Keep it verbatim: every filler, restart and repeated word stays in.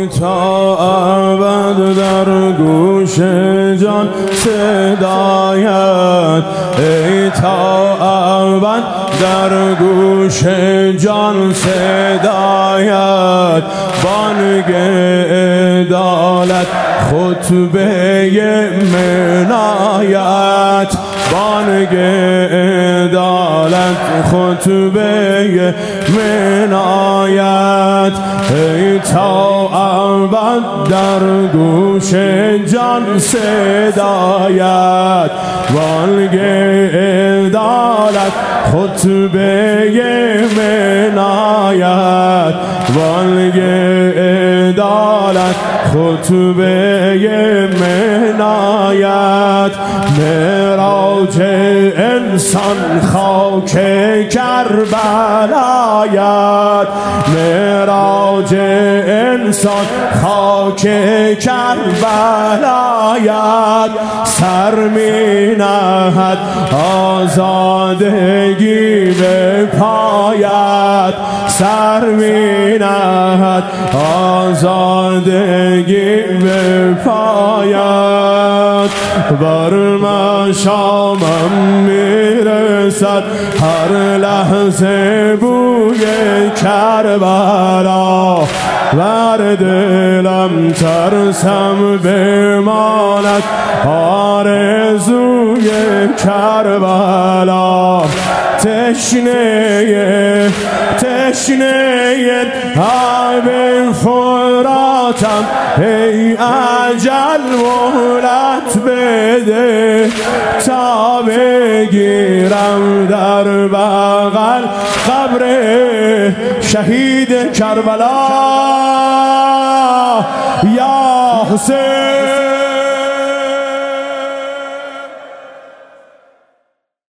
ای تا ابد در گوش جان صدایت، ای تا ابد در گوش جان صدایت، بانگ عدالت خطبه منایت، بانگ عدالت خطبه منایت، ای تا ابد در گوش جان صدایت، بانگ عدالت خطبه منایت، بانگ عدالت خطبه منایت، معراج انسان خاک کربلایت، معراج انسان خاک کربلایت، سر می نهد آزادگی به پایت، سر می نهد آزادگی به پایت، بر مشامم میرسد هر لحظه بوی کربلا، بر دلم ترسم بماند آرزوی کربلا، تشنه تشنه آب فراتم، ای اجل مهلت بده تا بگیرم در بغل قبر شهید کربلا، یا حسین.